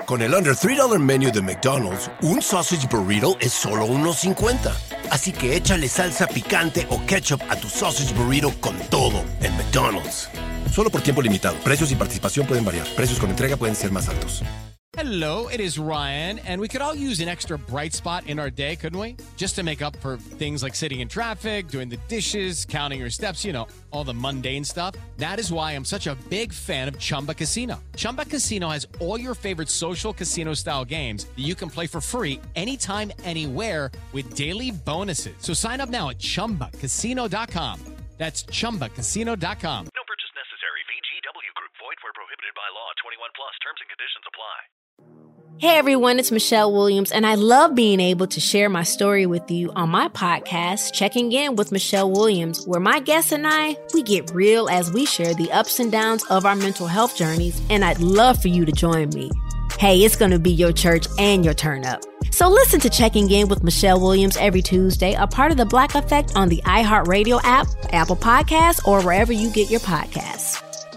Con el Under $3 Menu de McDonald's, un sausage burrito es solo $1.50. Así que échale salsa picante o ketchup a tu sausage burrito con todo en McDonald's. Solo por tiempo limitado. Precios y participación pueden variar. Precios con entrega pueden ser más altos. Hello, it is Ryan, and we could all use an extra bright spot in our day, couldn't we? Just to make up for things like sitting in traffic, doing the dishes, counting your steps, you know, all the mundane stuff. That is why I'm such a big fan of Chumba Casino. Chumba Casino has all your favorite social casino-style games that you can play for free anytime, anywhere with daily bonuses. So sign up now at ChumbaCasino.com. That's ChumbaCasino.com. No purchase necessary. VGW Group. Void where prohibited by law. 21 plus. Terms and conditions apply. Hey everyone, it's Michelle Williams, and I love being able to share my story with you on my podcast, Checking In with Michelle Williams, where my guests and we get real as we share the ups and downs of our mental health journeys, and I'd love for you to join me. Hey, it's going to be your church and your turn up. So listen to Checking In with Michelle Williams every Tuesday, a part of the Black Effect on the iHeartRadio app, Apple Podcasts, or wherever you get your podcasts.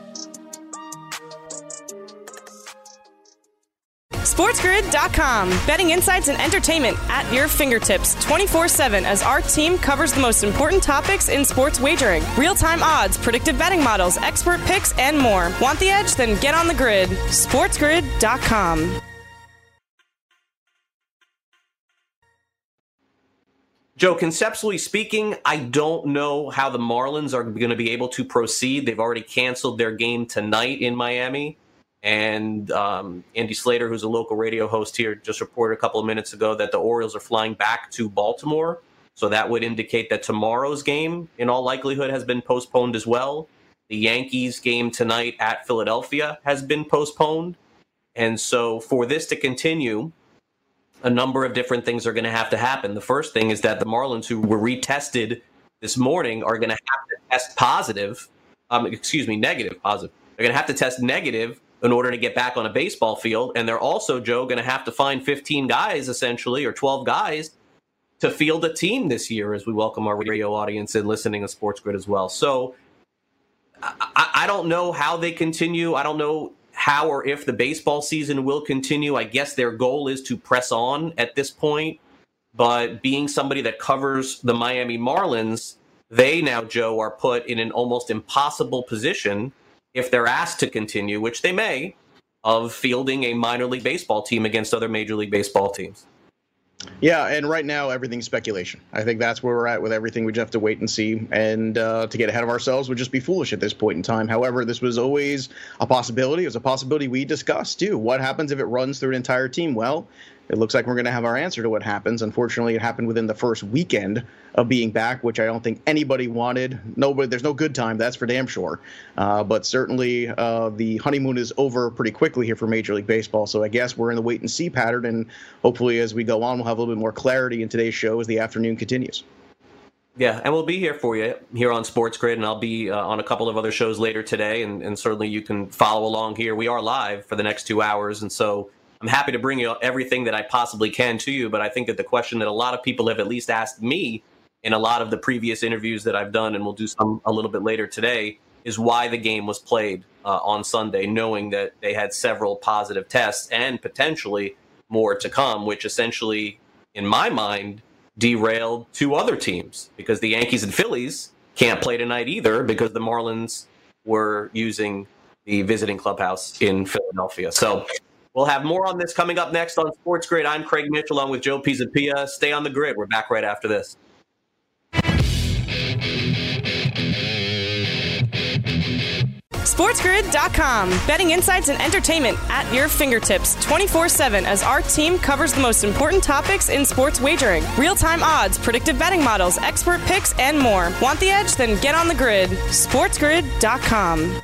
SportsGrid.com. Betting insights and entertainment at your fingertips 24/7 as our team covers the most important topics in sports wagering. Real-time odds, predictive betting models, expert picks, and more. Want the edge? Then get on the grid. SportsGrid.com. Joe, conceptually speaking, I don't know how the Marlins are going to be able to proceed. They've already canceled their game tonight in Miami. And Andy Slater, who's a local radio host here, just reported a couple of minutes ago that the Orioles are flying back to Baltimore. So that would indicate that tomorrow's game, in all likelihood, has been postponed as well. The Yankees game tonight at Philadelphia has been postponed. And so for this to continue, a number of different things are going to happen. The first thing is that the Marlins, who were retested this morning, are going to have to test negative. They're going to have to test negative in order to get back on a baseball field. And they're also, Joe, going to have to find 15 guys, essentially, or 12 guys to field a team this year as we welcome our radio audience and listening to Sports Grid as well. So I don't know how they continue. I don't know how or if the baseball season will continue. I guess their goal is to press on at this point. But being somebody that covers the Miami Marlins, they now, Joe, are put in an almost impossible position if they're asked to continue, which they may, of fielding a minor league baseball team against other Major League Baseball teams. Yeah, and right now, everything's speculation. I think that's where we're at with everything. We just have to wait and see. And to get ahead of ourselves would just be foolish at this point in time. However, this was always a possibility. It was a possibility we discussed, too. What happens if it runs through an entire team? Well, it looks like we're going to have our answer to what happens. Unfortunately, it happened within the first weekend of being back, which I don't think anybody wanted. Nobody, there's no good time, that's for damn sure. But certainly the honeymoon is over pretty quickly here for Major League Baseball. So I guess we're in the wait and see pattern. And hopefully as we go on, we'll have a little bit more clarity in today's show as the afternoon continues. Yeah, and we'll be here for you here on Sports Grid, and I'll be on a couple of other shows later today. And certainly you can follow along here. We are live for the next 2 hours. And so I'm happy to bring you everything that I possibly can to you, but I think that the question that a lot of people have at least asked me in a lot of the previous interviews that I've done, and we'll do some a little bit later today, is why the game was played on Sunday, knowing that they had several positive tests and potentially more to come, which essentially, in my mind, derailed two other teams, because the Yankees and Phillies can't play tonight either because the Marlins were using the visiting clubhouse in Philadelphia. So we'll have more on this coming up next on Sports Grid. I'm Craig Mitch along with Joe Pisapia. Stay on the grid. We're back right after this. SportsGrid.com. Betting insights and entertainment at your fingertips 24/7 as our team covers the most important topics in sports wagering. Real-time odds, predictive betting models, expert picks, and more. Want the edge? Then get on the grid. SportsGrid.com.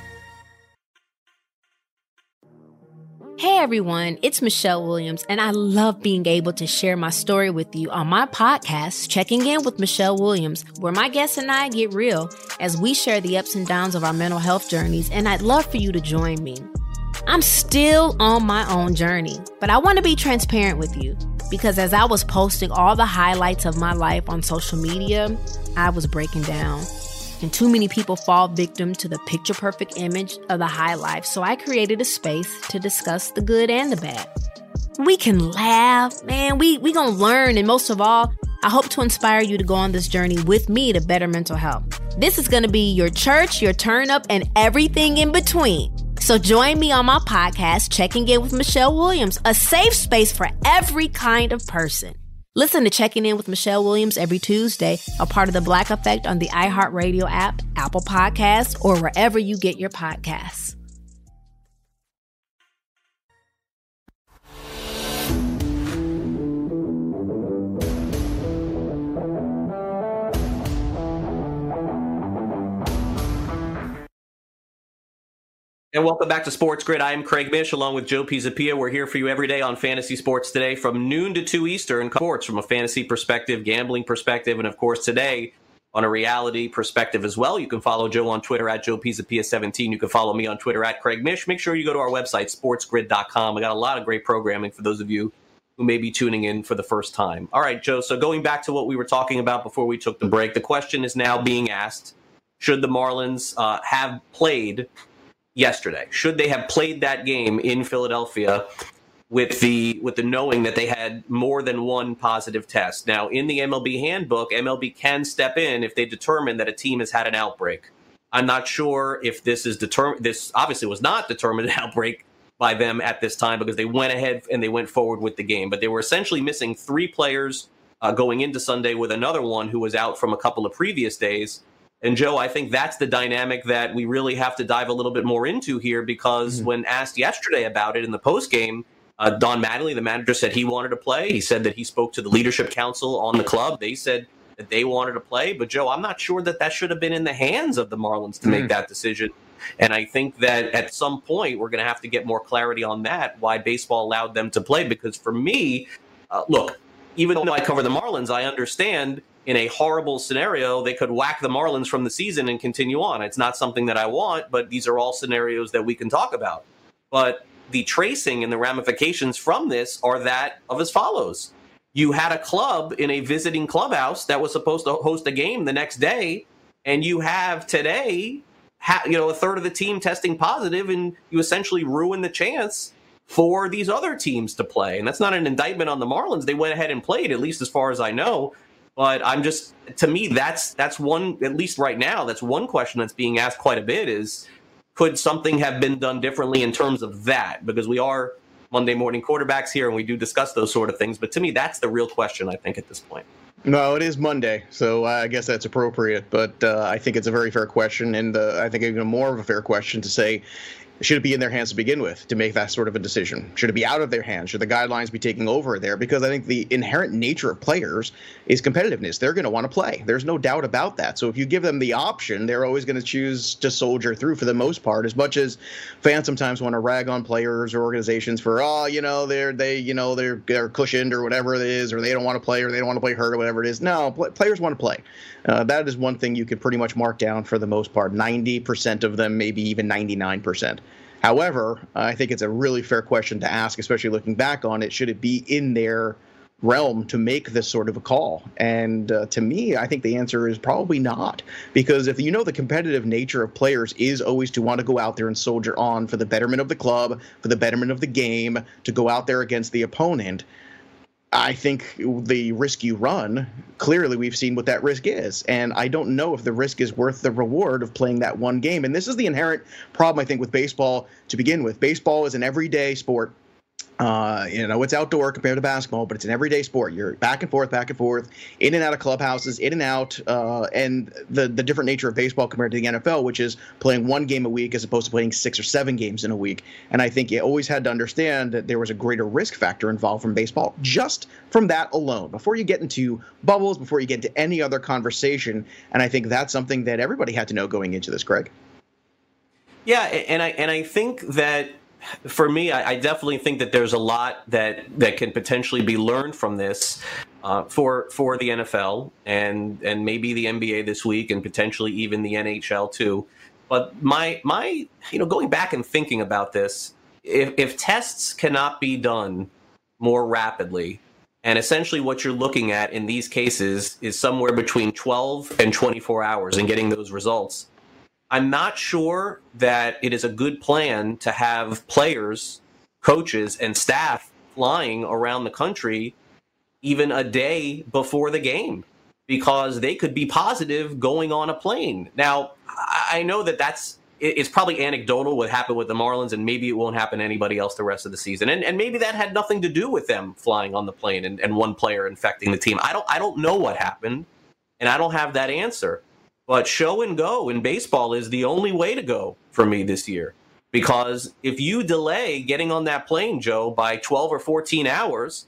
Hey everyone, it's Michelle Williams, and I love being able to share my story with you on my podcast, Checking In with Michelle Williams, where my guests and I get real as we share the ups and downs of our mental health journeys, and I'd love for you to join me. I'm still on my own journey, but I want to be transparent with you because as I was posting all the highlights of my life on social media, I was breaking down. And too many people fall victim to the picture-perfect image of the high life, so I created a space to discuss the good and the bad. We can laugh, man. We gonna learn, and most of all, I hope to inspire you to go on this journey with me to better mental health. This is gonna be your church, your turn up, and everything in between. So join me on my podcast, Checking In with Michelle Williams, a safe space for every kind of person. Listen to Checking In with Michelle Williams every Tuesday, a part of the Black Effect on the iHeartRadio app, Apple Podcasts, or wherever you get your podcasts. And welcome back to Sports Grid. I am Craig Mish along with Joe Pisapia. We're here for you every day on Fantasy Sports Today from noon to 2 Eastern. Sports from a fantasy perspective, gambling perspective, and of course today on a reality perspective as well. You can follow Joe on Twitter at Joe Pisapia17. You can follow me on Twitter at Craig Mish. Make sure you go to our website, sportsgrid.com. I got a lot of great programming for those of you who may be tuning in for the first time. All right, Joe, so going back to what we were talking about before we took the break, the question is now being asked, should the Marlins have played yesterday? Should they have played that game in Philadelphia with the knowing that they had more than one positive test? Now, in the MLB handbook, MLB can step in if they determine that a team has had an outbreak. I'm not sure if this is determined. This obviously was not determined an outbreak by them at this time because they went ahead and they went forward with the game. But they were essentially missing 3 players going into Sunday with another one who was out from a couple of previous days. And, Joe, I think that's the dynamic that we really have to dive a little bit more into here because when asked yesterday about it in the postgame, Don Mattingly, the manager, said he wanted to play. He said that he spoke to the leadership council on the club. They said that they wanted to play. But, Joe, I'm not sure that that should have been in the hands of the Marlins to make that decision. And I think that at some point we're going to have to get more clarity on that, why baseball allowed them to play. Because for me, look, even though I cover the Marlins, I understand in a horrible scenario, they could whack the Marlins from the season and continue on. It's not something that I want, but these are all scenarios that we can talk about. But the tracing and the ramifications from this are that of as follows. You had a club in a visiting clubhouse that was supposed to host a game the next day, and you have today, a third of the team testing positive, and you essentially ruin the chance for these other teams to play. And that's not an indictment on the Marlins. They went ahead and played, at least as far as I know. But to me, that's one, at least right now, that's one question that's being asked quite a bit is, could something have been done differently in terms of that? Because we are Monday morning quarterbacks here and we do discuss those sort of things. But to me, that's the real question, I think, at this point. No, it is Monday, so I guess that's appropriate. But I think it's a very fair question, and I think even more of a fair question to say, should it be in their hands to begin with to make that sort of a decision? Should it be out of their hands? Should the guidelines be taking over there? Because I think the inherent nature of players is competitiveness. They're going to want to play. There's no doubt about that. So if you give them the option, they're always going to choose to soldier through for the most part, as much as fans sometimes want to rag on players or organizations for, they're cushioned or whatever it is, or they don't want to play or they don't want to play hurt or whatever it is. No, players want to play. That is one thing you could pretty much mark down for the most part. 90% of them, maybe even 99%. However, I think it's a really fair question to ask, especially looking back on it. Should it be in their realm to make this sort of a call? And to me, I think the answer is probably not. Because if you know the competitive nature of players is always to want to go out there and soldier on for the betterment of the club, for the betterment of the game, to go out there against the opponent, I think the risk you run, clearly we've seen what that risk is. And I don't know if the risk is worth the reward of playing that one game. And this is the inherent problem, I think, with baseball to begin with. Baseball is an everyday sport. It's outdoor compared to basketball, but it's an everyday sport. You're back and forth, in and out of clubhouses, in and out, and the different nature of baseball compared to the NFL, which is playing one game a week as opposed to playing 6 or 7 games in a week. And I think you always had to understand that there was a greater risk factor involved from baseball, just from that alone, before you get into bubbles, before you get into any other conversation. And I think that's something that everybody had to know going into this, Craig. Yeah, and I think that, for me, I definitely think that there's a lot that can potentially be learned from this for the NFL and maybe the NBA this week and potentially even the NHL too. But my going back and thinking about this, if tests cannot be done more rapidly, and essentially what you're looking at in these cases is somewhere between 12 and 24 hours in getting those results, I'm not sure that it is a good plan to have players, coaches, and staff flying around the country even a day before the game because they could be positive going on a plane. Now, I know it's probably anecdotal what happened with the Marlins, and maybe it won't happen to anybody else the rest of the season. And maybe that had nothing to do with them flying on the plane and one player infecting the team. I don't know what happened, and I don't have that answer. But show and go in baseball is the only way to go for me this year. Because if you delay getting on that plane, Joe, by 12 or 14 hours,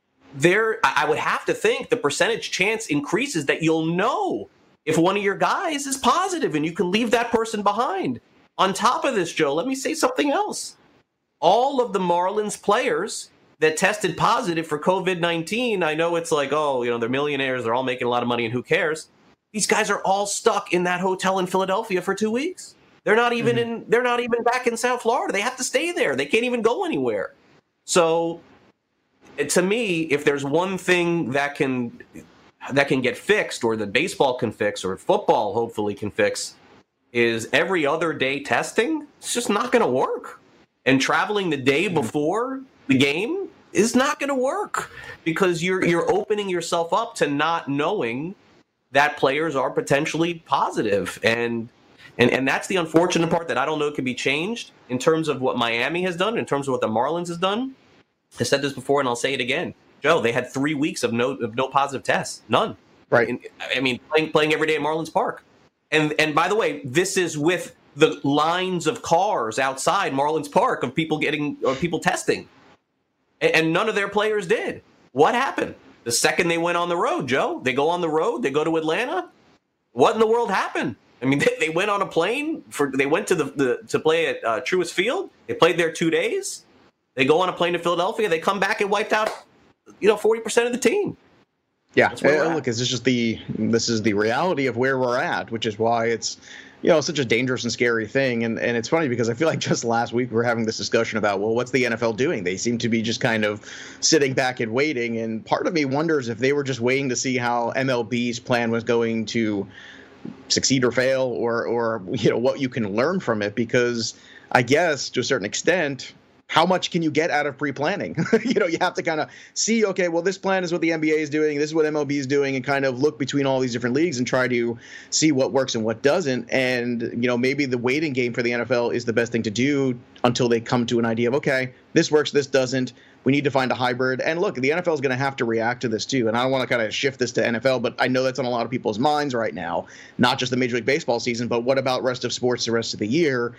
I would have to think the percentage chance increases that you'll know if one of your guys is positive and you can leave that person behind. On top of this, Joe, let me say something else. All of the Marlins players that tested positive for COVID-19, I know it's like, they're millionaires, they're all making a lot of money, and who cares? These guys are all stuck in that hotel in Philadelphia for 2 weeks. They're not even they're not even back in South Florida. They have to stay there. They can't even go anywhere. So to me, if there's one thing that can get fixed, or that baseball can fix, or football hopefully can fix, is every other day testing. It's just not going to work. And traveling the day before the game is not going to work because you're opening yourself up to not knowing that players are potentially positive. And that's the unfortunate part that I don't know can be changed in terms of what Miami has done, in terms of what the Marlins has done. I said this before, and I'll say it again. Joe, they had 3 weeks of no positive tests. None. Right. Playing every day at Marlins Park. And by the way, this is with the lines of cars outside Marlins Park of people testing. And none of their players did. What happened? The second they went on the road, Joe, they go on the road, they go to Atlanta. What in the world happened? I mean, they went on a plane they went to play at Truist Field. They played there 2 days. They go on a plane to Philadelphia. They come back and wiped out, 40% of the team. Yeah, look, this is the reality of where we're at, which is why it's, such a dangerous and scary thing. And it's funny because I feel like just last week we were having this discussion about, well, what's the NFL doing? They seem to be just kind of sitting back and waiting. And part of me wonders if they were just waiting to see how MLB's plan was going to succeed or fail, or what you can learn from it. Because I guess to a certain extent, how much can you get out of pre-planning? You have to kind of see, okay, well, this plan is what the NBA is doing, this is what MLB is doing, and kind of look between all these different leagues and try to see what works and what doesn't. And, maybe the waiting game for the NFL is the best thing to do until they come to an idea of, okay, this works, this doesn't. We need to find a hybrid. And look, the NFL is going to have to react to this too. And I don't want to kind of shift this to NFL, but I know that's on a lot of people's minds right now, not just the Major League Baseball season, but what about rest of sports the rest of the year?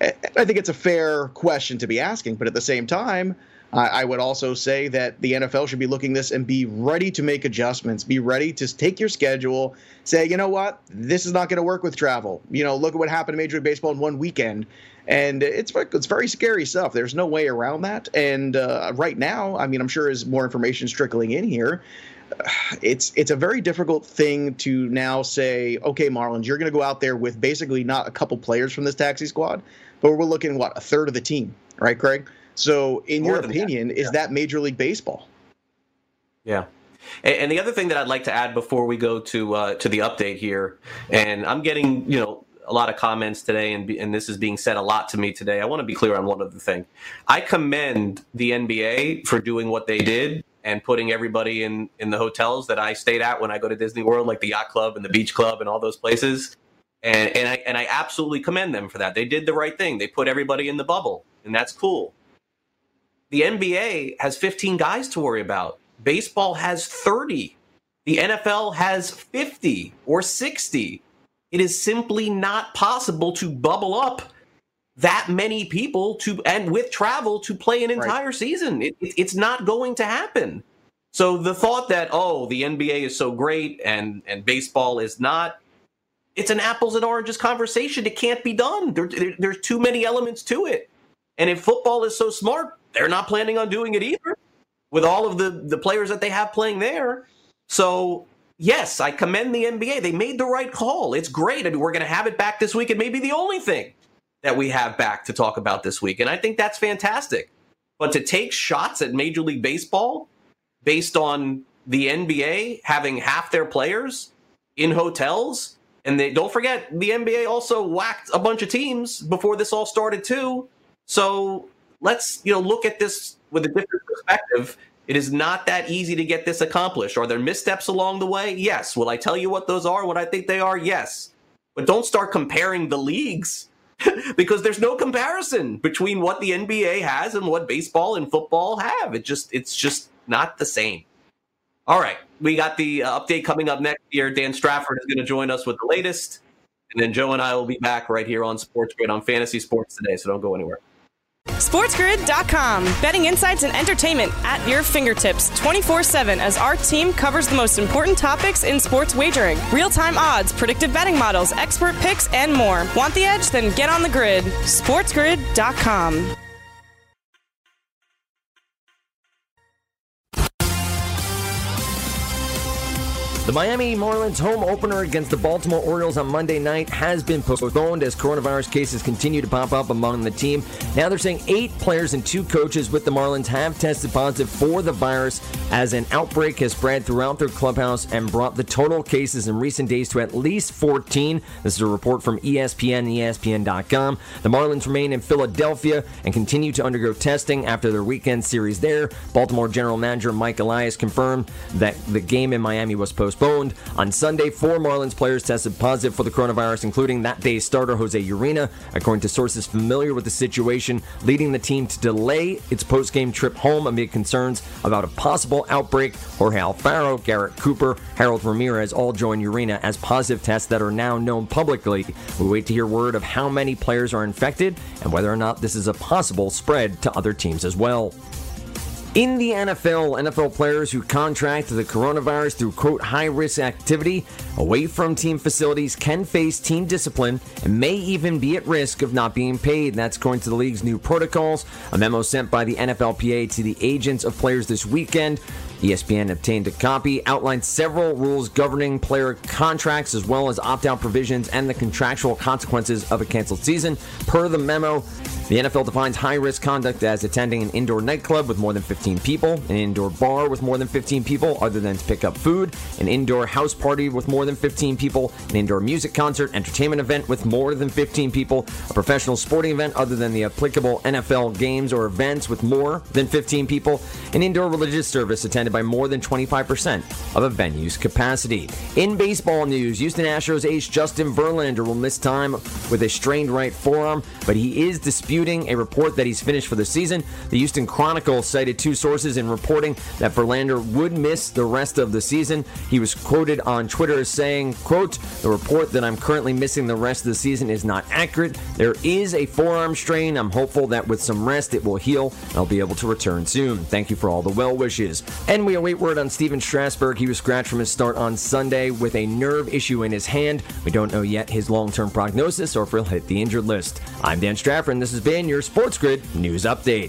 I think it's a fair question to be asking, but at the same time, I would also say that the NFL should be looking at this and be ready to make adjustments, be ready to take your schedule, say, you know what, this is not going to work with travel. Look at what happened to Major League Baseball in one weekend. And it's very scary stuff. There's no way around that. And right now, I'm sure as more information is trickling in here, it's a very difficult thing to now say, okay, Marlins, you're going to go out there with basically not a couple players from this taxi squad, but we're looking at a third of the team, right, Craig? So in your opinion, is that Major League Baseball? Yeah. And the other thing that I'd like to add before we go to the update here, and I'm getting, a lot of comments today, and this is being said a lot to me today. I want to be clear on one other thing. I commend the NBA for doing what they did and putting everybody in the hotels that I stayed at when I go to Disney World, like the Yacht Club and the Beach Club and all those places. And I absolutely commend them for that. They did the right thing. They put everybody in the bubble, and that's cool. The NBA has 15 guys to worry about. Baseball has 30. The NFL has 50 or 60. It is simply not possible to bubble up that many people and with travel to play an entire season. It's not going to happen. So the thought that, the NBA is so great and baseball is not, it's an apples and oranges conversation. It can't be done. There's too many elements to it. And if football is so smart, they're not planning on doing it either with all of the players that they have playing there. So yes, I commend the NBA. They made the right call. It's great. We're going to have it back this week. It may be the only thing that we have back to talk about this week. And I think that's fantastic. But to take shots at Major League Baseball based on the NBA having half their players in hotels, and don't forget, the NBA also whacked a bunch of teams before this all started too. So let's look at this with a different perspective, it is not that easy to get this accomplished. Are there missteps along the way? Yes. Will I tell you what those are, what I think they are? Yes. But don't start comparing the leagues because there's no comparison between what the NBA has and what baseball and football have. It's just not the same. All right. We got the update coming up next year. Dan Strafford is going to join us with the latest. And then Joe and I will be back right here on Sports Grid on Fantasy Sports Today, so don't go anywhere. SportsGrid.com. Betting insights and entertainment at your fingertips 24/7 as our team covers the most important topics in sports wagering. Real-time odds, predictive betting models, expert picks, and more. Want the edge? Then get on the grid. SportsGrid.com. The Miami Marlins home opener against the Baltimore Orioles on Monday night has been postponed as coronavirus cases continue to pop up among the team. Now they're saying 8 players and 2 coaches with the Marlins have tested positive for the virus as an outbreak has spread throughout their clubhouse and brought the total cases in recent days to at least 14. This is a report from ESPN and ESPN.com. The Marlins remain in Philadelphia and continue to undergo testing after their weekend series there. Baltimore General Manager Mike Elias confirmed that the game in Miami was postponed. On Sunday, 4 Marlins players tested positive for the coronavirus, including that day's starter, Jose Urena, according to sources familiar with the situation, leading the team to delay its post-game trip home amid concerns about a possible outbreak. Jorge Alfaro, Garrett Cooper, Harold Ramirez all joined Urena as positive tests that are now known publicly. We wait to hear word of how many players are infected and whether or not this is a possible spread to other teams as well. In the NFL players who contract the coronavirus through, quote, high-risk activity away from team facilities can face team discipline and may even be at risk of not being paid. That's according to the league's new protocols. A memo sent by the NFLPA to the agents of players this weekend. ESPN obtained a copy, outlined several rules governing player contracts as well as opt-out provisions and the contractual consequences of a canceled season. Per the memo, the NFL defines high-risk conduct as attending an indoor nightclub with more than 15 people, an indoor bar with more than 15 people other than to pick up food, an indoor house party with more than 15 people, an indoor music concert, entertainment event with more than 15 people, a professional sporting event other than the applicable NFL games or events with more than 15 people, an indoor religious service attended by more than 25% of a venue's capacity. In baseball news, Houston Astros ace Justin Verlander will miss time with a strained right forearm, but he is disputing a report that he's finished for the season. The Houston Chronicle cited 2 sources in reporting that Verlander would miss the rest of the season. He was quoted on Twitter as saying, quote, "The report that I'm currently missing the rest of the season is not accurate. There is a forearm strain. I'm hopeful that with some rest it will heal and I'll be able to return soon. Thank you for all the well wishes." And we await word on Steven Strasburg. He was scratched from his start on Sunday with a nerve issue in his hand. We don't know yet his long-term prognosis or if he'll hit the injured list. I'm Dan Strafford, and this has been your Sports Grid News Update.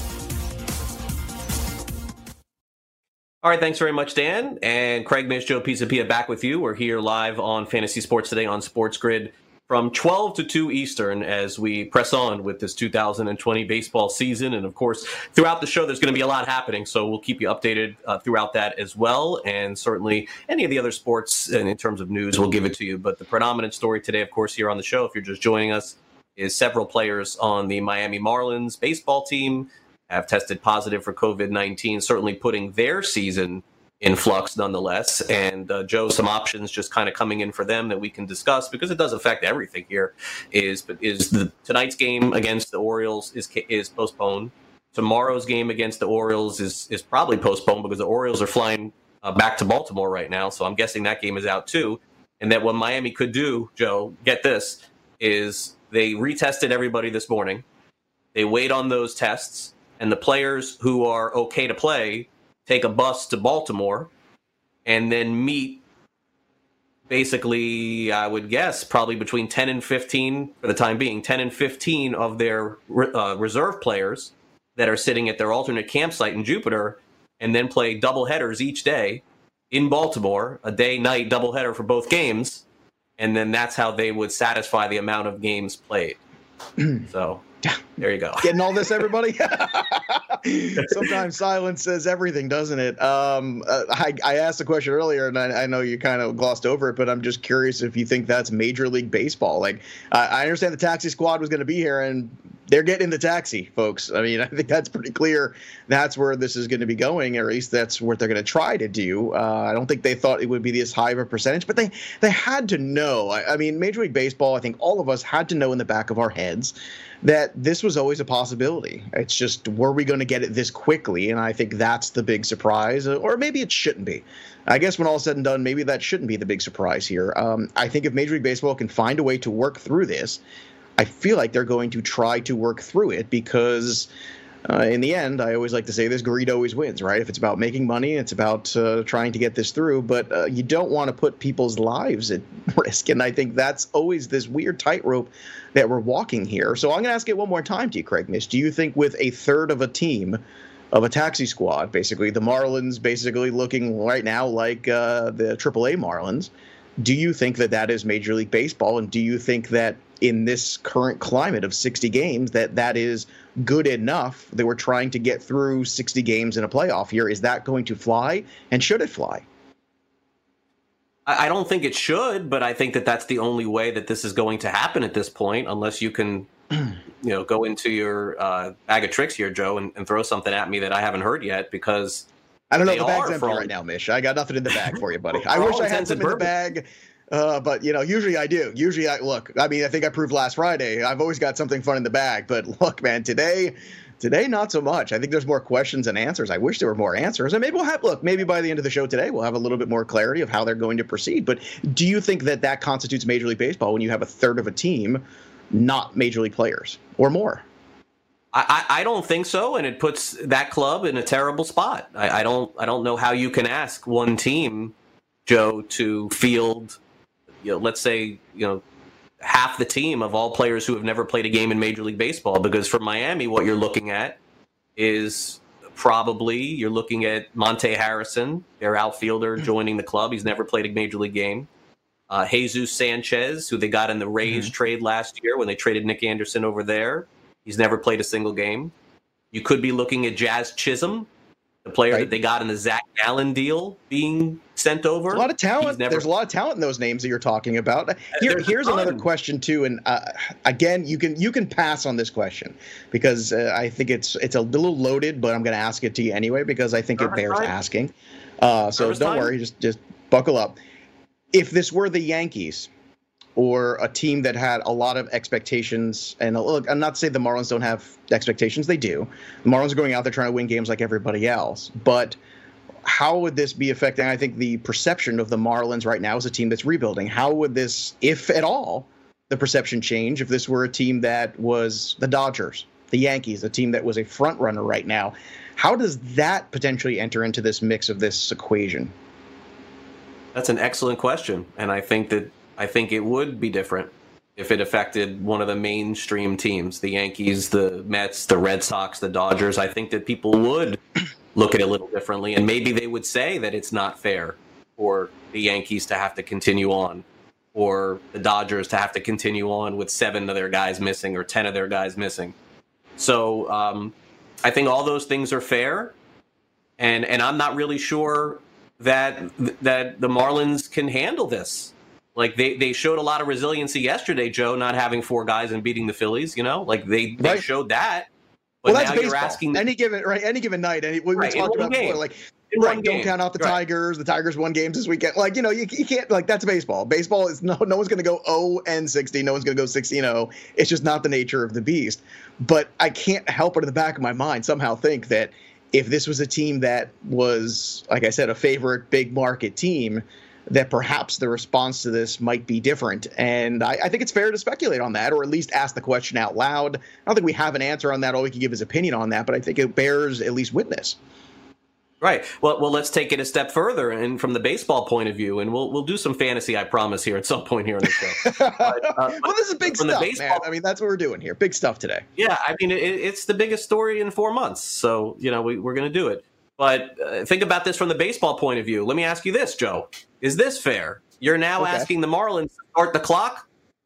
All right, thanks very much, Dan. And Craig Mish, Joe Pisapia back with you. We're here live on Fantasy Sports Today on Sports Grid from 12 to 2 Eastern as we press on with this 2020 baseball season. And, of course, throughout the show, there's going to be a lot happening, so we'll keep you updated throughout that as well. And certainly any of the other sports, and in terms of news, we'll give it to you. But the predominant story today, of course, here on the show, if you're just joining us, is several players on the Miami Marlins baseball team have tested positive for COVID-19, certainly putting their season in flux nonetheless. And Joe, some options just kind of coming in for them that we can discuss because it does affect everything here. Tonight's game against the Orioles is postponed. Tomorrow's game against the Orioles is probably postponed because the Orioles are flying back to Baltimore right now. So I'm guessing that game is out too. And that what Miami could do, Joe, get this, is they retested everybody this morning. They wait on those tests, and the players who are okay to play take a bus to Baltimore and then meet basically, I would guess, probably between 10 and 15, for the time being, 10 and 15 of their reserve players that are sitting at their alternate campsite in Jupiter, and then play doubleheaders each day in Baltimore, a day-night doubleheader for both games, and then that's how they would satisfy the amount of games played. So there you go. Getting all this, everybody? Sometimes silence says everything, doesn't it? I asked the question earlier, and I know you kind of glossed over it, but I'm just curious if you think that's Major League Baseball. Like, I understand the taxi squad was going to be here, and they're getting in the taxi, folks. I mean, I think that's pretty clear. That's where this is going to be going, or at least that's what they're going to try to do. I don't think they thought it would be this high of a percentage, but they had to know. I mean, Major League Baseball, I think all of us had to know in the back of our heads that this was always a possibility. It's just, were we going to get it this quickly? And I think that's the big surprise, or maybe it shouldn't be. I guess when all is said and done, maybe that shouldn't be the big surprise here. I think if Major League Baseball can find a way to work through this, I feel like they're going to try to work through it because in the end, I always like to say this, greed always wins, right? If it's about making money, it's about trying to get this through, but you don't want to put people's lives at risk. And I think that's always this weird tightrope that we're walking here. So I'm going to ask it one more time to you, Craig Mish. Do you think with a third of a team of a taxi squad, basically the Marlins basically looking right now like the AAA Marlins, do you think that that is Major League Baseball? And do you think that in this current climate of 60 games, that is good enough that we're trying to get through 60 games in a playoff year? Is that going to fly? And should it fly? I don't think it should, but I think that that's the only way that this is going to happen at this point, unless you can, go into your bag of tricks here, Joe, and throw something at me that I haven't heard yet, because I don't know. The bag's empty right now, Mish. I got nothing in the bag for you, buddy. I wish I had some in the bag. But, usually I do. Usually I think I proved last Friday. I've always got something fun in the bag. But look, man, today, not so much. I think there's more questions than answers. I wish there were more answers. And maybe maybe by the end of the show today, we'll have a little bit more clarity of how they're going to proceed. But do you think that constitutes Major League Baseball when you have a third of a team not Major League players or more? I don't think so, and it puts that club in a terrible spot. I don't know how you can ask one team, Joe, to field, let's say, half the team of all players who have never played a game in Major League Baseball. Because for Miami, what you're looking at is you're looking at Monte Harrison, their outfielder, joining the club. He's never played a Major League game. Jesus Sanchez, who they got in the Rays trade last year when they traded Nick Anderson over there. He's never played a single game. You could be looking at Jazz Chisholm, the player that they got in the Zach Allen deal, being sent over. There's a lot of talent. There's a lot of talent in those names that you're talking about. Here's another question too, and again, you can pass on this question because I think it's a little loaded, but I'm going to ask it to you anyway because I think it bears asking. So don't worry, just buckle up. If this were the Yankees, or a team that had a lot of expectations, and look, I'm not saying the Marlins don't have expectations. They do. The Marlins are going out there trying to win games like everybody else. But how would this be affecting, I think, the perception of the Marlins right now as a team that's rebuilding? How would this, if at all, the perception change if this were a team that was the Dodgers, the Yankees, a team that was a front runner right now? How does that potentially enter into this mix of this equation? That's an excellent question. And I think it would be different if it affected one of the mainstream teams, the Yankees, the Mets, the Red Sox, the Dodgers. I think that people would look at it a little differently, and maybe they would say that it's not fair for the Yankees to have to continue on, or the Dodgers to have to continue on with 7 of their guys missing or 10 of their guys missing. So I think all those things are fair, and I'm not really sure that the Marlins can handle this. Like they showed a lot of resiliency yesterday, Joe, not having 4 guys and beating the Phillies. They showed that. But well, that's now baseball. You're asking any given night. We talked about before, don't count out the Tigers. The Tigers won games this weekend. You can't, that's baseball. Baseball is no one's going to go 0-60. No one's going to go 16-0. It's just not the nature of the beast. But I can't help but in the back of my mind somehow think that if this was a team that was, like I said, a favorite big market team, that perhaps the response to this might be different. And I think it's fair to speculate on that, or at least ask the question out loud. I don't think we have an answer on that. All we can give is opinion on that, but I think it bears at least witness. Right. Well, let's take it a step further, and from the baseball point of view, and we'll do some fantasy, I promise, here at some point here on the show. But, well, this is big stuff, man. I mean, that's what we're doing here. Big stuff today. Yeah, I mean, it's the biggest story in 4 months, so we're going to do it. But think about this from the baseball point of view. Let me ask you this, Joe. Is this fair? You're now asking the Marlins to start the clock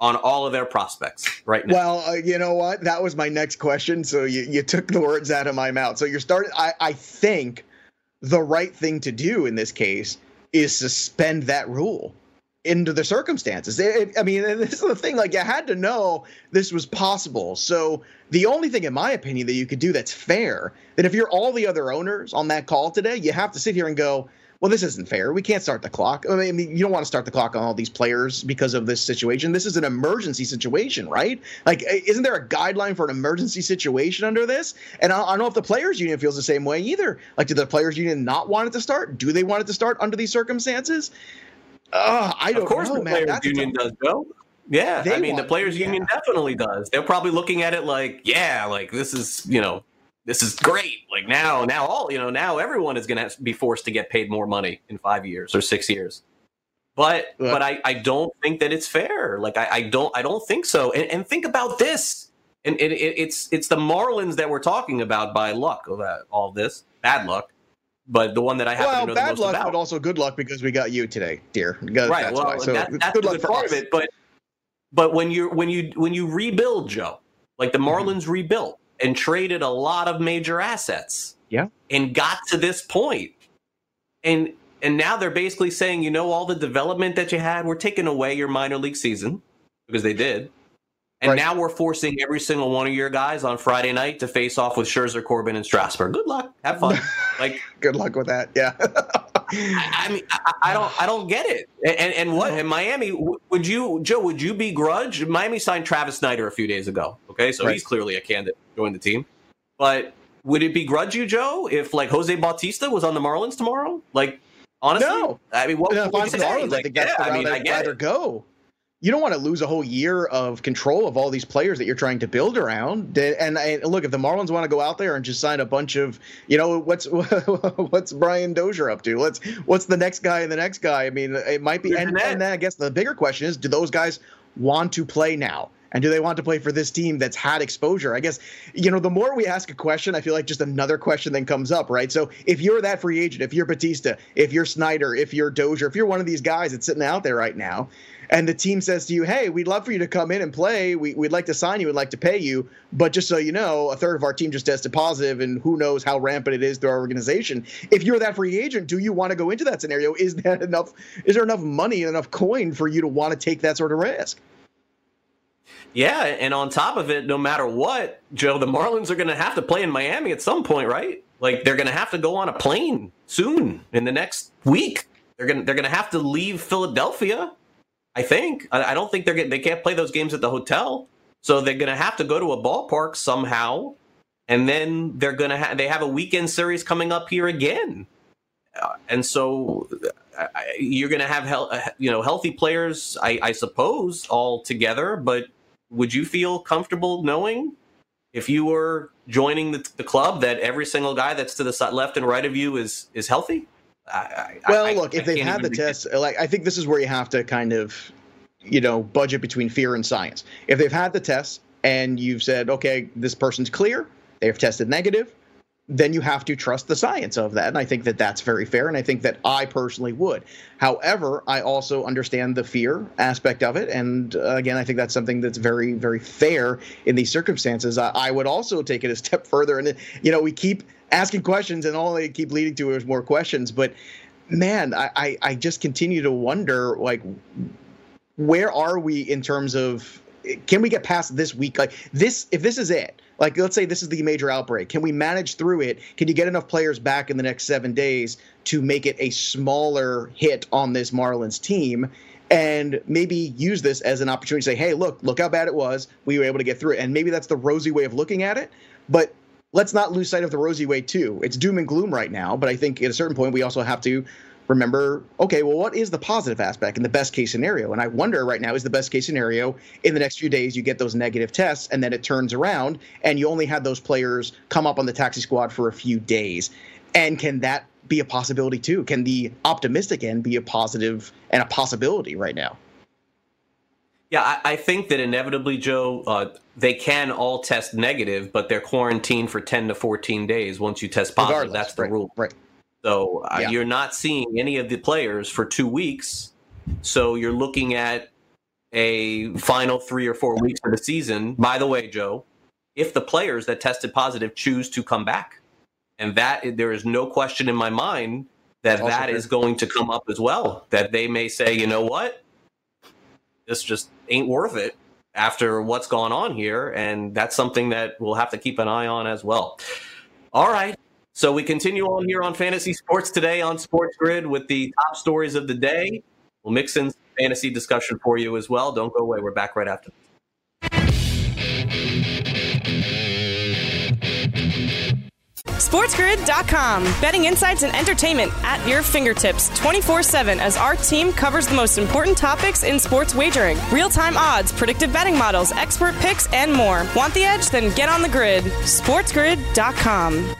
on all of their prospects right now? Well, you know what? That was my next question. So you took the words out of my mouth. So you're starting. I think the right thing to do in this case is suspend that rule into the circumstances. I mean, this is the thing. Like, you had to know this was possible. So the only thing, in my opinion, that you could do that's fair, that if you're all the other owners on that call today, you have to sit here and go, well, this isn't fair. We can't start the clock. I mean, you don't want to start the clock on all these players because of this situation. This is an emergency situation, right? Like, isn't there a guideline for an emergency situation under this? And I don't know if the players union feels the same way either. Like, do the players union not want it to start? Do they want it to start under these circumstances? I don't know, man. Of course the players union does, Joe. Yeah, I mean, the players union definitely does. They're probably looking at it like, yeah, like this is great. Like now everyone is going to be forced to get paid more money in 5 years or 6 years. But I don't think that it's fair. Like I don't think so. And think about this. And it's the Marlins that we're talking about by luck of all this bad luck. But the one that I happen to know the most about. Well, bad luck, but also good luck because we got you today, dear. Right. Well, that's good luck for part of it. But when you rebuild, Joe, like the Marlins rebuilt and traded a lot of major assets, and got to this point, and now they're basically saying, all the development that you had, we're taking away your minor league season because they did. And now we're forcing every single one of your guys on Friday night to face off with Scherzer, Corbin, and Strasburg. Good luck. Have fun. Like, good luck with that. Yeah. I mean, I don't get it. And what in Miami would you begrudge? Miami signed Travis Snyder a few days ago. Okay, so he's clearly a candidate to join the team. But would it begrudge you, Joe, if like Jose Bautista was on the Marlins tomorrow? Like, honestly, no. I mean, what would you say? Marlins, I think that's the route I'd rather go. You don't want to lose a whole year of control of all these players that you're trying to build around. And look, if the Marlins want to go out there and just sign a bunch of, what's Brian Dozier up to? What's the next guy and the next guy? I mean, it might be. And then I guess the bigger question is, do those guys want to play now? And do they want to play for this team that's had exposure? I guess, the more we ask a question, I feel like just another question then comes up, right? So if you're that free agent, if you're Bautista, if you're Snyder, if you're Dozier, if you're one of these guys that's sitting out there right now, and the team says to you, hey, we'd love for you to come in and play. We'd like to sign you. We'd like to pay you. But just so you know, a third of our team just tested positive, and who knows how rampant it is through our organization. If you're that free agent, do you want to go into that scenario? Is there enough money and enough coin for you to want to take that sort of risk? Yeah, and on top of it, no matter what, Joe, the Marlins are going to have to play in Miami at some point, right? Like, they're going to have to go on a plane soon in the next week. They're going to have to leave Philadelphia. I think. I don't think they can't play those games at the hotel, so they're going to have to go to a ballpark somehow, and then they have a weekend series coming up here again, and so you're going to have healthy players, I suppose, all together. But would you feel comfortable knowing if you were joining the club that every single guy that's to the side, left and right of you is healthy? Look, if they've had the tests, I think this is where you have to kind of, budget between fear and science. If they've had the tests and you've said, okay, this person's clear, they've tested negative, then you have to trust the science of that. And I think that that's very fair. And I think that I personally would. However, I also understand the fear aspect of it. And again, I think that's something that's very, very fair in these circumstances. I would also take it a step further. And, we keep asking questions and all they keep leading to is more questions. But man, I just continue to wonder, like, where are we in terms of, can we get past this week? Like this, if this is it, like, let's say this is the major outbreak, can we manage through it? Can you get enough players back in the next 7 days to make it a smaller hit on this Marlins team? And maybe use this as an opportunity to say, hey, look how bad it was. We were able to get through it. And maybe that's the rosy way of looking at it. But let's not lose sight of the rosy way, too. It's doom and gloom right now. But I think at a certain point, we also have to remember, okay, well, what is the positive aspect in the best case scenario? And I wonder right now, is the best case scenario in the next few days you get those negative tests and then it turns around and you only had those players come up on the taxi squad for a few days? And can that be a possibility too? Can the optimistic end be a positive and a possibility right now? Yeah, I think that inevitably, Joe, they can all test negative, but they're quarantined for 10 to 14 days once you test positive. Regardless, that's the rule. Right. So you're not seeing any of the players for 2 weeks. So you're looking at, a final 3 or 4 weeks of the season, by the way, Joe, if the players that tested positive choose to come back. And that there is no question in my mind that is going to come up as well, that they may say, you know what, this just ain't worth it after what's gone on here. And that's something that we'll have to keep an eye on as well. All right. So we continue on here on Fantasy Sports today on Sports Grid with the top stories of the day. We'll mix in some fantasy discussion for you as well. Don't go away. We're back right after this. SportsGrid.com. Betting insights and entertainment at your fingertips 24/7 as our team covers the most important topics in sports wagering. Real-time odds, predictive betting models, expert picks, and more. Want the edge? Then get on the grid. SportsGrid.com.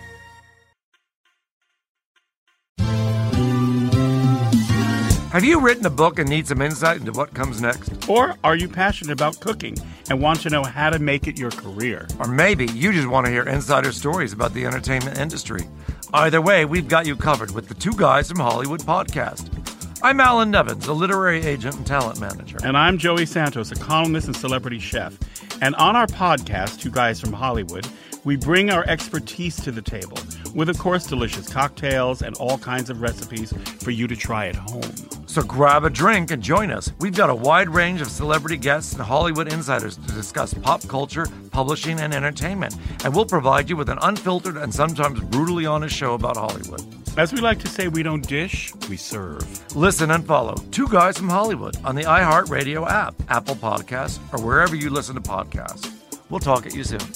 Have you written a book and need some insight into what comes next? Or are you passionate about cooking and want to know how to make it your career? Or maybe you just want to hear insider stories about the entertainment industry. Either way, we've got you covered with the Two Guys from Hollywood podcast. I'm Alan Nevins, a literary agent and talent manager. And I'm Joey Santos, a columnist and celebrity chef. And on our podcast, Two Guys from Hollywood, we bring our expertise to the table with, of course, delicious cocktails and all kinds of recipes for you to try at home. So grab a drink and join us. We've got a wide range of celebrity guests and Hollywood insiders to discuss pop culture, publishing, and entertainment. And we'll provide you with an unfiltered and sometimes brutally honest show about Hollywood. As we like to say, we don't dish, we serve. Listen and follow Two Guys from Hollywood on the iHeartRadio app, Apple Podcasts, or wherever you listen to podcasts. We'll talk at you soon.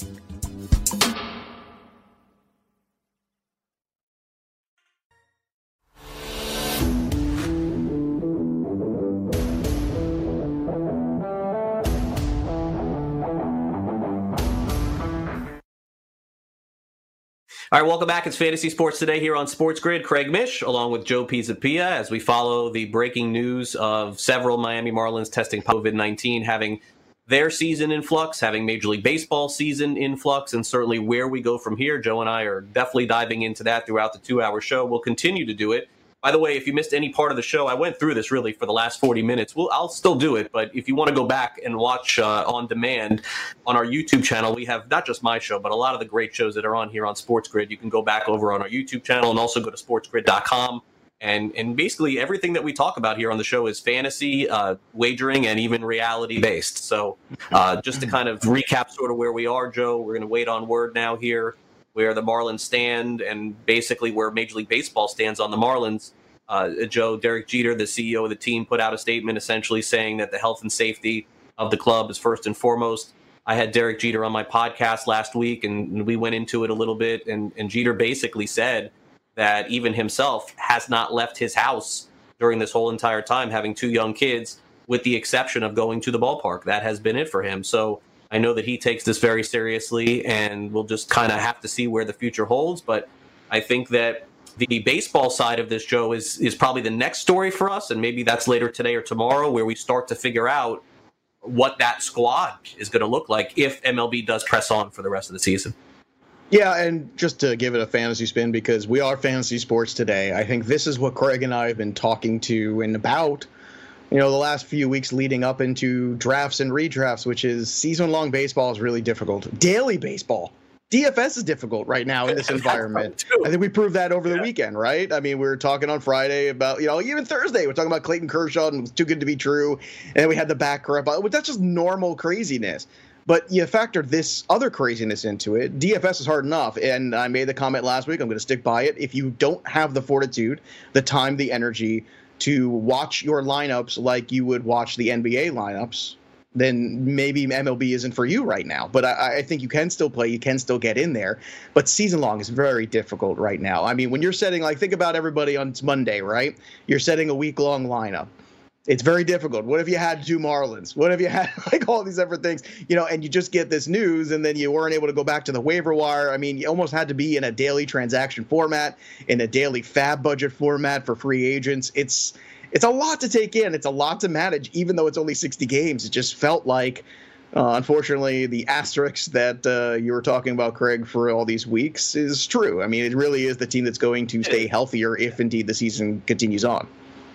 All right, welcome back. It's Fantasy Sports Today here on Sports Grid. Craig Mish, along with Joe Pisapia, as we follow the breaking news of several Miami Marlins testing COVID-19, having their season in flux, having Major League Baseball season in flux, and certainly where we go from here. Joe and I are definitely diving into that throughout the 2-hour show. We'll continue to do it. By the way, if you missed any part of the show, I went through this really for the last 40 minutes. I'll still do it, but if you want to go back and watch on demand on our YouTube channel, we have not just my show, but a lot of the great shows that are on here on Sports Grid. You can go back over on our YouTube channel and also go to sportsgrid.com. And basically everything that we talk about here on the show is fantasy, wagering, and even reality-based. So just to kind of recap sort of where we are, Joe, we're going to wait on word now here, where the Marlins stand and basically where Major League Baseball stands on the Marlins. Joe, Derek Jeter, the CEO of the team, put out a statement essentially saying that the health and safety of the club is first and foremost. I had Derek Jeter on my podcast last week, and we went into it a little bit, and Jeter basically said that even himself has not left his house during this whole entire time, having 2 young kids, with the exception of going to the ballpark. That has been it for him. So I know that he takes this very seriously, and we'll just kind of have to see where the future holds. But I think that the baseball side of this, Joe, is probably the next story for us, and maybe that's later today or tomorrow, where we start to figure out what that squad is going to look like if MLB does press on for the rest of the season. Yeah, and just to give it a fantasy spin, because we are Fantasy Sports Today, I think this is what Craig and I have been talking to and about, the last few weeks leading up into drafts and redrafts, which is season-long baseball is really difficult. Daily baseball, DFS is difficult right now in this environment. I think we proved that over the weekend, right? I mean, we were talking on Friday about, even Thursday, we're talking about Clayton Kershaw and it was too good to be true. And then we had the back crap. But that's just normal craziness. But you factored this other craziness into it. DFS is hard enough. And I made the comment last week. I'm going to stick by it. If you don't have the fortitude, the time, the energy to watch your lineups like you would watch the NBA lineups, then maybe MLB isn't for you right now. But I think you can still play. You can still get in there. But season long is very difficult right now. I mean, when you're setting, think about everybody on Monday, right? You're setting a week-long lineup. It's very difficult. What if you had 2 Marlins? What if you had all these different things, and you just get this news and then you weren't able to go back to the waiver wire? I mean, you almost had to be in a daily transaction format, in a daily fab budget format for free agents. It's a lot to take in. It's a lot to manage, even though it's only 60 games. It just felt like, unfortunately, the asterisk that you were talking about, Craig, for all these weeks is true. I mean, it really is the team that's going to stay healthier if indeed the season continues on.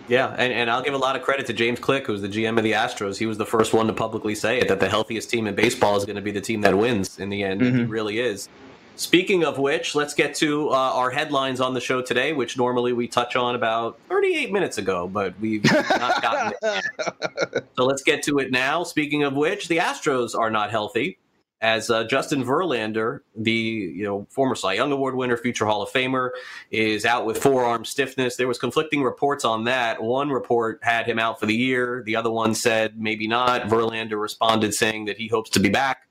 Yeah, and I'll give a lot of credit to James Click, who's the GM of the Astros. He was the first one to publicly say it, that the healthiest team in baseball is going to be the team that wins in the end. And he really is. Speaking of which, let's get to our headlines on the show today, which normally we touch on about 38 minutes ago, but we've not gotten it yet. So let's get to it now. Speaking of which, the Astros are not healthy, as Justin Verlander, the former Cy Young Award winner, future Hall of Famer, is out with forearm stiffness. There was conflicting reports on that. One report had him out for the year. The other one said maybe not. Verlander responded saying that he hopes to be back.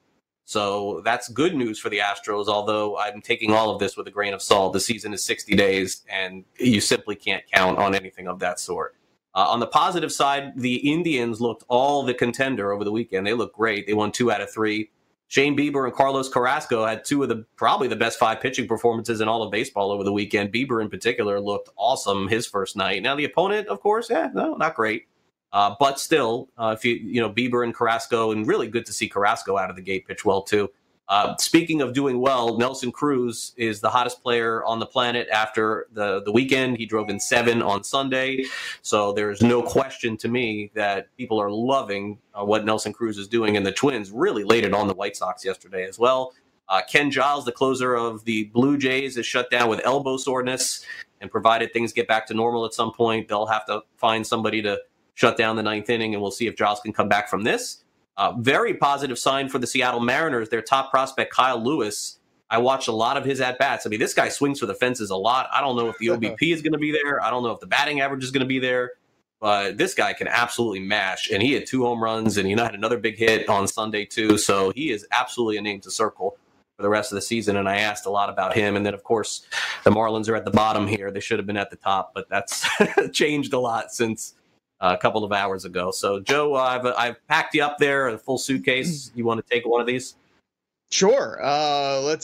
So that's good news for the Astros, although I'm taking all of this with a grain of salt. The season is 60 days, and you simply can't count on anything of that sort. On the positive side, the Indians looked all the contender over the weekend. They looked great. They won 2 out of 3. Shane Bieber and Carlos Carrasco had 2 of probably the best 5 pitching performances in all of baseball over the weekend. Bieber in particular looked awesome his first night. Now the opponent, of course, not great. But still, if Bieber and Carrasco, and really good to see Carrasco out of the gate pitch well too. Speaking of doing well, Nelson Cruz is the hottest player on the planet after the weekend. He drove in 7 on Sunday. So there's no question to me that people are loving what Nelson Cruz is doing. And the Twins really laid it on the White Sox yesterday as well. Ken Giles, the closer of the Blue Jays, is shut down with elbow soreness. And provided things get back to normal at some point, they'll have to find somebody to shut down the 9th inning, and we'll see if Giles can come back from this. Very positive sign for the Seattle Mariners. Their top prospect, Kyle Lewis, I watched a lot of his at-bats. I mean, this guy swings for the fences a lot. I don't know if the OBP is going to be there. I don't know if the batting average is going to be there. But this guy can absolutely mash. And he had 2 home runs, and he had another big hit on Sunday, too. So he is absolutely a name to circle for the rest of the season. And I asked a lot about him. And then, of course, the Marlins are at the bottom here. They should have been at the top, but that's changed a lot since a couple of hours ago. So, Joe, I've packed you up there, a full suitcase. You want to take one of these? Sure. Let's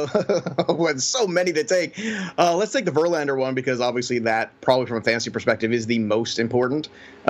so many to take. Let's take the Verlander one, because obviously that, probably from a fantasy perspective, is the most important.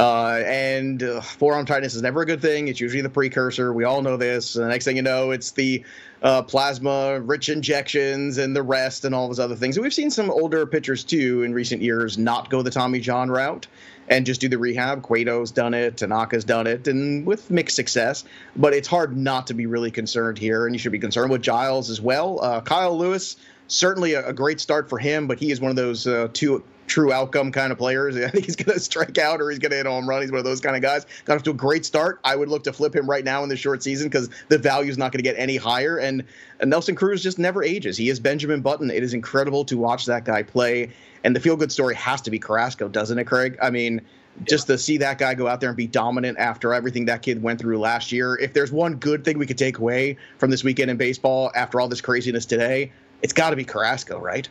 And forearm tightness is never a good thing. It's usually the precursor. We all know this. The next thing you know, it's the plasma-rich injections and the rest and all those other things. And we've seen some older pitchers, too, in recent years not go the Tommy John route and just do the rehab. Cueto's done it, Tanaka's done it, and with mixed success. But it's hard not to be really concerned here, and you should be concerned with Giles as well. Kyle Lewis, certainly a great start for him, but he is one of those 2 true outcome kind of players. I think he's going to strike out or he's going to hit a home run. He's one of those kind of guys. Got off to a great start. I would look to flip him right now in the short season, because the value is not going to get any higher. And Nelson Cruz just never ages. He is Benjamin Button. It is incredible to watch that guy play. And the feel-good story has to be Carrasco, doesn't it, Craig? I mean, just to see that guy go out there and be dominant after everything that kid went through last year. If there's one good thing we could take away from this weekend in baseball after all this craziness today, it's got to be Carrasco, right?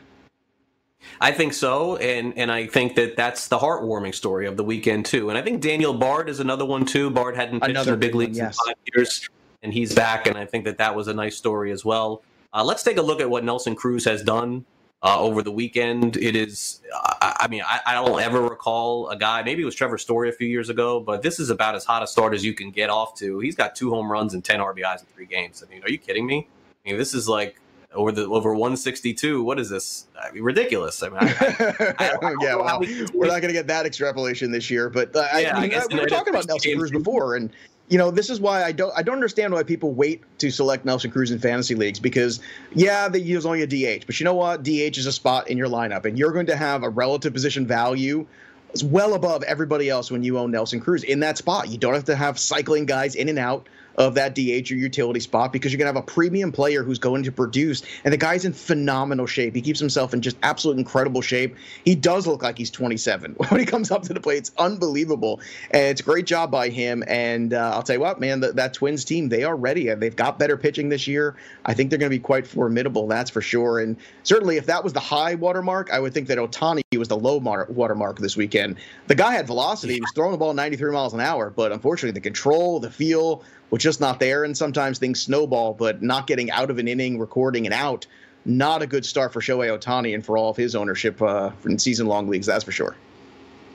I think so, and I think that's the heartwarming story of the weekend, too. And I think Daniel Bard is another one, too. Bard hadn't pitched in the big leagues in 5 years, and he's back, and I think that was a nice story as well. Let's take a look at what Nelson Cruz has done over the weekend. It is, I don't ever recall a guy, maybe it was Trevor Story a few years ago, but this is about as hot a start as you can get off to. He's got 2 home runs and 10 RBIs in 3 games. I mean, are you kidding me? I mean, this is like over 162. What is this? I mean, ridiculous. I mean, yeah, well, we're not going to get that extrapolation this year, but we were talking about Nelson Cruz before, and this is why I don't understand why people wait to select Nelson Cruz in fantasy leagues, because he was only a DH, but you know what? DH is a spot in your lineup, and you're going to have a relative position value well above everybody else when you own Nelson Cruz in that spot. You don't have to have cycling guys in and out of that DH or utility spot, because you're going to have a premium player who's going to produce. And the guy's in phenomenal shape. He keeps himself in just absolute incredible shape. He does look like he's 27 when he comes up to the plate. It's unbelievable. And it's a great job by him. And I'll tell you what, man, that Twins team, they are ready. They've got better pitching this year. I think they're going to be quite formidable, that's for sure. And certainly if that was the high watermark, I would think that Ohtani was the low watermark this weekend. The guy had velocity. He was throwing the ball 93 miles an hour, but unfortunately the control, the feel was just not there, and sometimes things snowball, but not getting out of an inning, recording and out, not a good start for Shohei Ohtani and for all of his ownership in season-long leagues, that's for sure.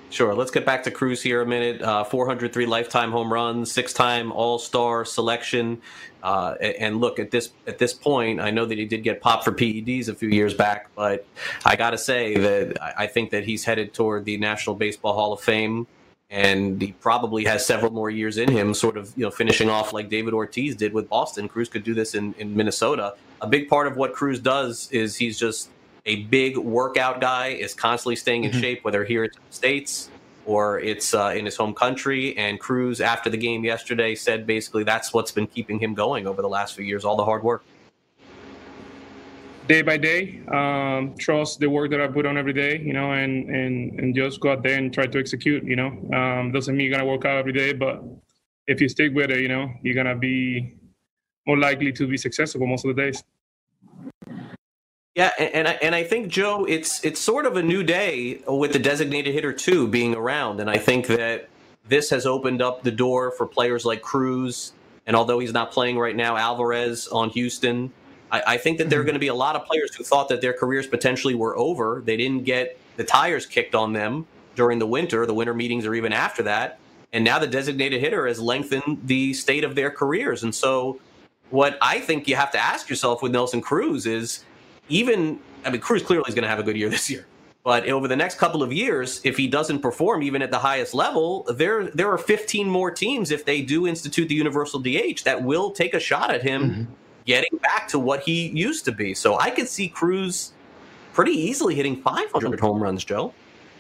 Sure. Let's get back to Cruz here a minute. 403 lifetime home runs, 6-time All-Star selection. And look, at this point, I know that he did get popped for PEDs a few years back, but I got to say that I think that he's headed toward the National Baseball Hall of Fame, and he probably has several more years in him, sort of, finishing off like David Ortiz did with Boston. Cruz could do this in Minnesota. A big part of what Cruz does is he's just a big workout guy, is constantly staying in shape, whether here it's in the States or it's in his home country. And Cruz, after the game yesterday, said basically that's what's been keeping him going over the last few years, all the hard work. Day by day, trust the work that I put on every day, and just go out there and try to execute, doesn't mean you're going to work out every day, but if you stick with it, you're going to be more likely to be successful most of the days. Yeah, and I think, Joe, it's sort of a new day with the designated hitter too being around, and I think that this has opened up the door for players like Cruz, and although he's not playing right now, Alvarez on Houston. I think that there are going to be a lot of players who thought that their careers potentially were over. They didn't get the tires kicked on them during the winter meetings or even after that, and now the designated hitter has lengthened the state of their careers. And so what I think you have to ask yourself with Nelson Cruz is, Cruz clearly is going to have a good year this year. But over the next couple of years, if he doesn't perform even at the highest level, there are 15 more teams, if they do institute the universal DH, that will take a shot at him getting back to what he used to be. So I could see Cruz pretty easily hitting 500 home runs, Joe.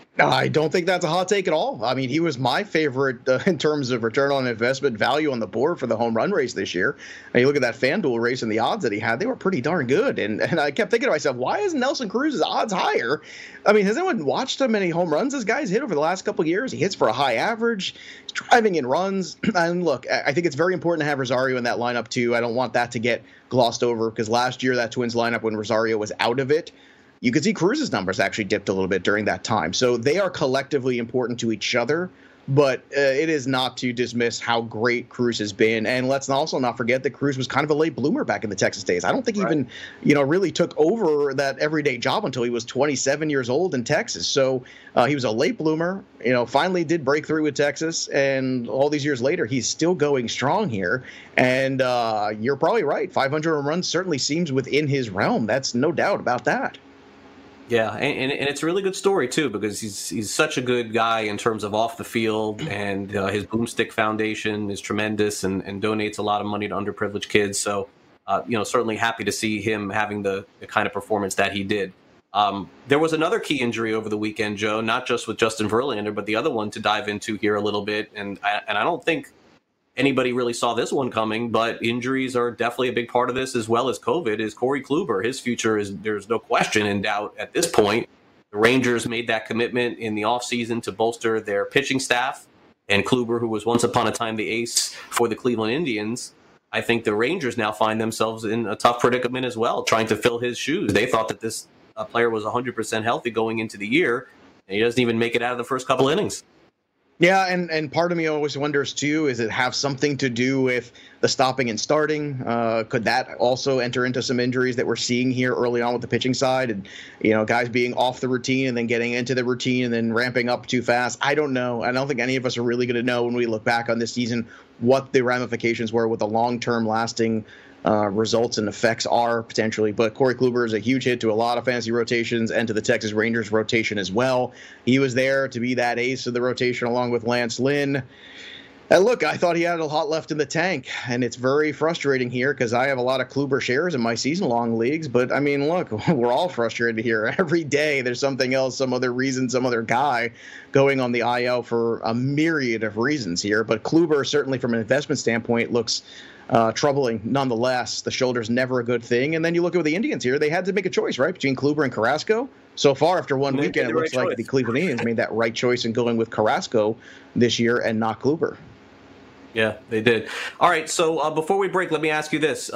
I don't think that's a hot take at all. I mean, he was my favorite in terms of return on investment value on the board for the home run race this year. And you look at that FanDuel race and the odds that he had, they were pretty darn good. And I kept thinking to myself, why isn't Nelson Cruz's odds higher? I mean, has anyone watched how many home runs this guy's hit over the last couple of years? He hits for a high average. He's driving in runs. And look, I think it's very important to have Rosario in that lineup too. I don't want that to get glossed over, because last year that Twins lineup, when Rosario was out of it, you could see Cruz's numbers actually dipped a little bit during that time. So they are collectively important to each other, but it is not to dismiss how great Cruz has been. And let's also not forget that Cruz was kind of a late bloomer back in the Texas days. I don't think he even, really took over that everyday job until he was 27 years old in Texas. So he was a late bloomer, finally did break through with Texas. And all these years later, he's still going strong here. And you're probably right. 500 home runs certainly seems within his realm. That's no doubt about that. Yeah, and it's a really good story, too, because he's such a good guy in terms of off the field, and his Boomstick Foundation is tremendous and donates a lot of money to underprivileged kids. So, certainly happy to see him having the kind of performance that he did. There was another key injury over the weekend, Joe, not just with Justin Verlander, but the other one to dive into here a little bit. And I don't think anybody really saw this one coming, but injuries are definitely a big part of this, as well as COVID, is Corey Kluber. His future there's no question in doubt at this point. The Rangers made that commitment in the offseason to bolster their pitching staff, and Kluber, who was once upon a time the ace for the Cleveland Indians, I think the Rangers now find themselves in a tough predicament as well, trying to fill his shoes. They thought that this player was 100% healthy going into the year, and he doesn't even make it out of the first couple innings. Yeah, and part of me always wonders, too, is it have something to do with the stopping and starting? Could that also enter into some injuries that we're seeing here early on with the pitching side? And, guys being off the routine and then getting into the routine and then ramping up too fast? I don't know. I don't think any of us are really going to know when we look back on this season what the ramifications were with the long-term lasting results and effects are potentially. But Corey Kluber is a huge hit to a lot of fantasy rotations and to the Texas Rangers rotation as well. He was there to be that ace of the rotation along with Lance Lynn. And look, I thought he had a lot left in the tank, and it's very frustrating here because I have a lot of Kluber shares in my season-long leagues. But, I mean, look, we're all frustrated here. Every day there's something else, some other reason, some other guy going on the IL for a myriad of reasons here. But Kluber, certainly from an investment standpoint, looks troubling nonetheless. The shoulder's never a good thing. And then you look at the Indians here. They had to make a choice, right, between Kluber and Carrasco. So far, after one weekend, it looks like the Cleveland Indians made that right choice in going with Carrasco this year and not Kluber. Yeah, they did. All right, so before we break, let me ask you this.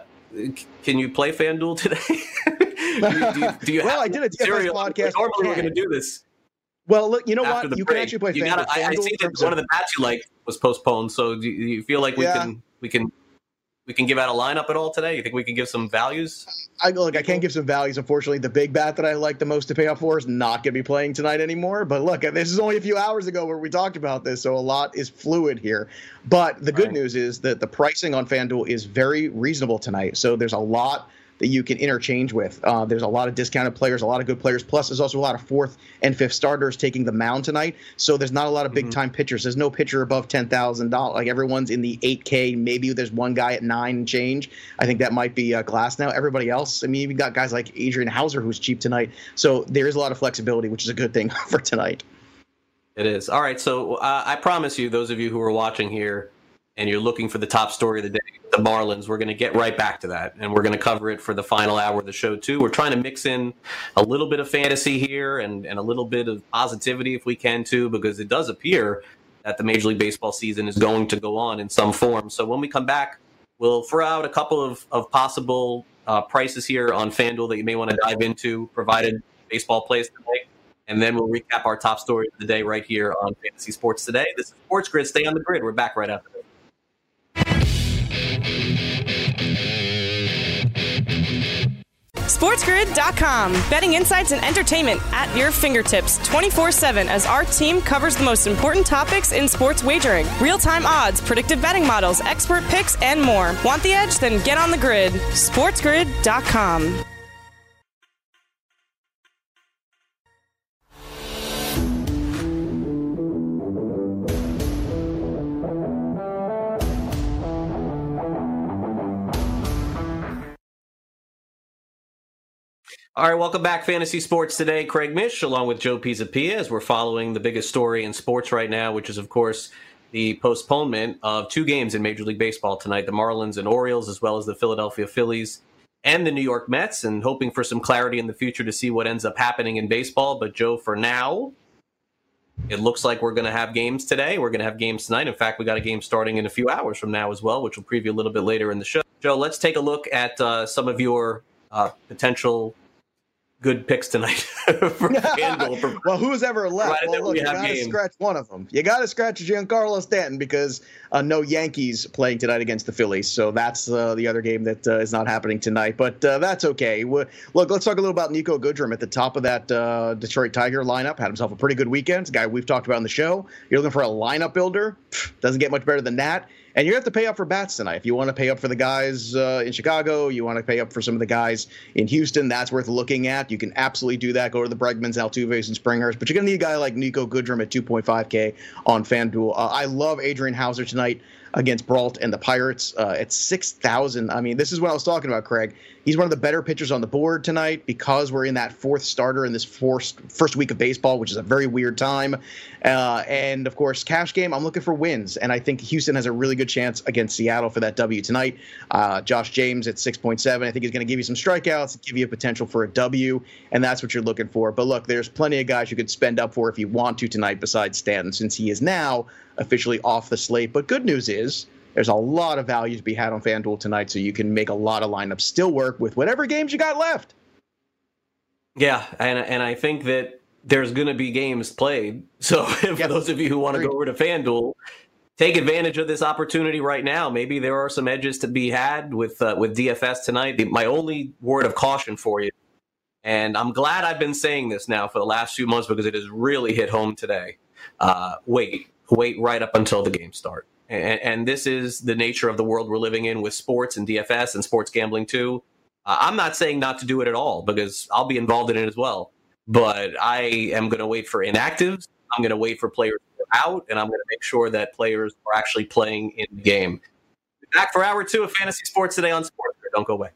Can you play FanDuel today? do you well, I did a DFS podcast. Normally we're going to do this. Well, look, you know what? You can actually play FanDuel. I see that one of the bats you like was postponed, so do you feel like we can we can give out a lineup at all today? You think we can give some values? I can't give some values. Unfortunately, the big bat that I like the most to pay up for is not going to be playing tonight anymore. But look, this is only a few hours ago where we talked about this, so a lot is fluid here. But the good news is that the pricing on FanDuel is very reasonable tonight. So there's a lot that you can interchange with. There's a lot of discounted players, a lot of good players. Plus, there's also a lot of fourth and fifth starters taking the mound tonight. So there's not a lot of big-time pitchers. There's no pitcher above $10,000. Like, everyone's in the 8K. Maybe there's one guy at 9 and change. I think that might be Glass now. Everybody else, I mean, you've got guys like Adrian Hauser, who's cheap tonight. So there is a lot of flexibility, which is a good thing for tonight. It is. All right, so I promise you, those of you who are watching here, and you're looking for the top story of the day, the Marlins, we're going to get right back to that. And we're going to cover it for the final hour of the show, too. We're trying to mix in a little bit of fantasy here and a little bit of positivity if we can, too, because it does appear that the Major League Baseball season is going to go on in some form. So when we come back, we'll throw out a couple of possible prices here on FanDuel that you may want to dive into, provided baseball plays today. And then we'll recap our top story of the day right here on Fantasy Sports Today. This is Sports Grid. Stay on the grid. We're back right after this. SportsGrid.com. Betting insights and entertainment at your fingertips 24/7 as our team covers the most important topics in sports wagering. Real-time odds, predictive betting models, expert picks, and more. Want the edge? Then get on the grid. SportsGrid.com. All right, welcome back, Fantasy Sports Today. Craig Mish, along with Joe Pisapia, as we're following the biggest story in sports right now, which is, of course, the postponement of 2 games in Major League Baseball tonight, the Marlins and Orioles, as well as the Philadelphia Phillies and the New York Mets, and hoping for some clarity in the future to see what ends up happening in baseball. But, Joe, for now, it looks like we're going to have games today. We're going to have games tonight. In fact, we got a game starting in a few hours from now as well, which we'll preview a little bit later in the show. Joe, let's take a look at some of your potential good picks tonight for FanDuel. Well, who's ever left? Well, look, you got to scratch one of them. You got to scratch Giancarlo Stanton because no Yankees playing tonight against the Phillies. So that's the other game that is not happening tonight. But that's okay. Look, let's talk a little about Niko Goodrum at the top of that Detroit Tiger lineup. Had himself a pretty good weekend. It's a guy we've talked about on the show. You're looking for a lineup builder. Doesn't get much better than that. And you have to pay up for bats tonight. If you want to pay up for the guys in Chicago, you want to pay up for some of the guys in Houston, that's worth looking at. You can absolutely do that. Go to the Bregmans, Altuves, and Springers. But you're going to need a guy like Niko Goodrum at 2.5K on FanDuel. I love Adrian Hauser tonight against Brault and the Pirates at 6,000. I mean, this is what I was talking about, Craig. He's one of the better pitchers on the board tonight because we're in that fourth starter in this first week of baseball, which is a very weird time. And, of course, cash game, I'm looking for wins. And I think Houston has a really good chance against Seattle for that W tonight. Josh James at 6.7. I think he's going to give you some strikeouts, give you a potential for a W, and that's what you're looking for. But, look, there's plenty of guys you could spend up for if you want to tonight besides Stanton, since he is now officially off the slate. But good news is there's a lot of value to be had on FanDuel tonight, so you can make a lot of lineups still work with whatever games you got left. Yeah, and I think that there's going to be games played. So for those of you who want to go over to FanDuel, take advantage of this opportunity right now. Maybe there are some edges to be had with DFS tonight. My only word of caution for you, and I'm glad I've been saying this now for the last few months because it has really hit home today. Wait right up until the game start. And this is the nature of the world we're living in with sports and DFS and sports gambling too. I'm not saying not to do it at all because I'll be involved in it as well. But I am going to wait for inactives. I'm going to wait for players to go out, and I'm going to make sure that players are actually playing in the game. Back for hour 2 of Fantasy Sports Today on Sports. Don't go away.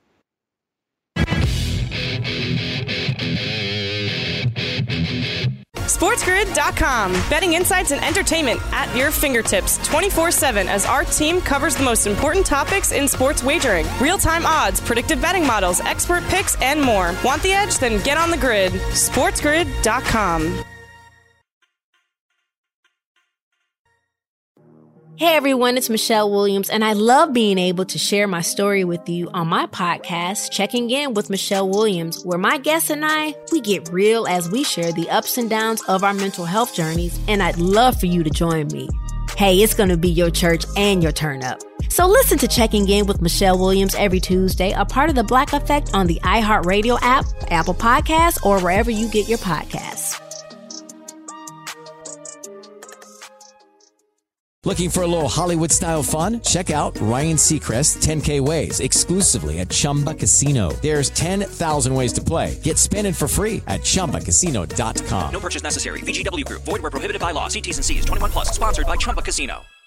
SportsGrid.com. Betting insights and entertainment at your fingertips 24/7 as our team covers the most important topics in sports wagering. Real-time odds, predictive betting models, expert picks, and more. Want the edge? Then get on the grid. SportsGrid.com. Hey everyone, it's Michelle Williams, and I love being able to share my story with you on my podcast, Checking In with Michelle Williams, where my guests and I, we get real as we share the ups and downs of our mental health journeys, and I'd love for you to join me. Hey, it's going to be your church and your turn up. So listen to Checking In with Michelle Williams every Tuesday, a part of the Black Effect on the iHeartRadio app, Apple Podcasts, or wherever you get your podcasts. Looking for a little Hollywood-style fun? Check out Ryan Seacrest's 10K Ways exclusively at Chumba Casino. There's 10,000 ways to play. Get spinning for free at ChumbaCasino.com. No purchase necessary. VGW Group. Void where prohibited by law. See T's and C's. 21 plus. Sponsored by Chumba Casino.